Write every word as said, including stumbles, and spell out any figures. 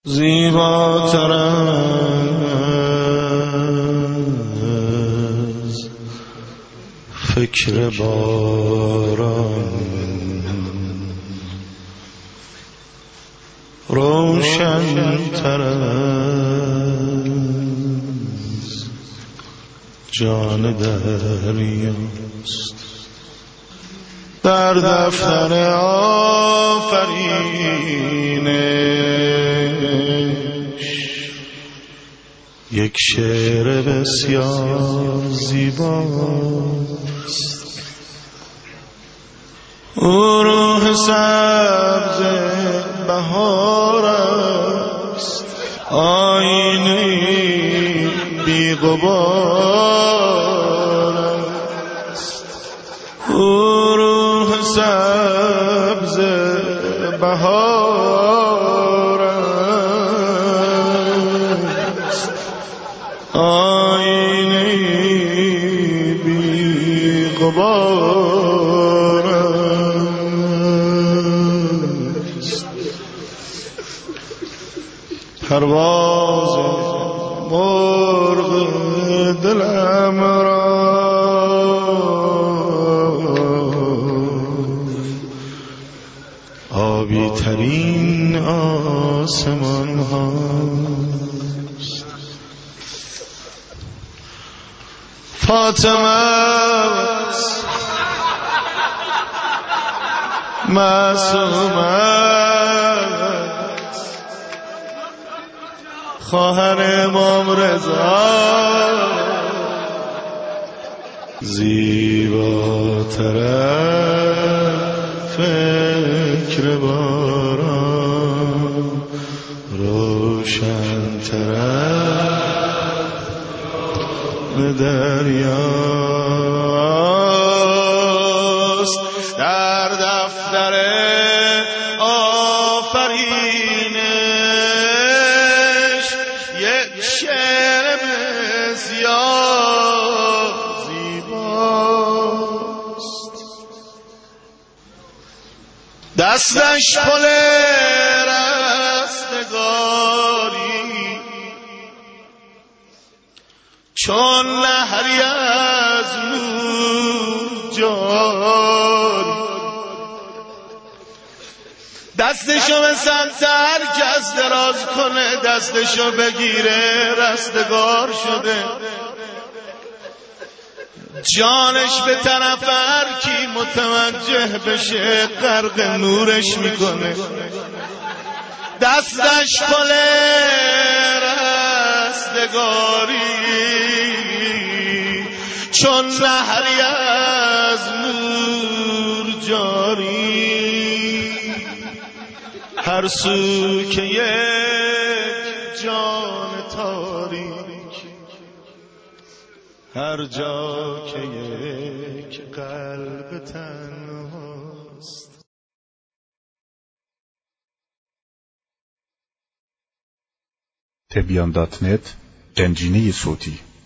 زیباتر از فکر باران، روشن‌تر از جان دریاست. در دفتر آفرینش یک شعر بسیار زیباست. او روح سبز بهار است، آینه بی غبار است. او روح سبز بهار است، آینه بی غبار است. پرواز مرغ دلم را آبی ترین آسمان هاست. فاطمه است، معصوم است، خواهر امام رضا، زیباتر از فکر باران، روشن‌تر از دریاست. در دفتر آفرینش یک شعر بسیار زیباست. دستش پل رستگاری، چون نهری از نور جاری. دستشو به سمت هر کس دراز کنه، دستشو بگیره رستگار شده. جانش به طرف هر کی متوجه بشه غرق نورش میکنه. دستش پل رستگاری، چون نهری از نور جاری. هر سو که یک جان تاریک، هر جا که یک قلب تنهاست. تبیان دات نت، گنجینه صوتی.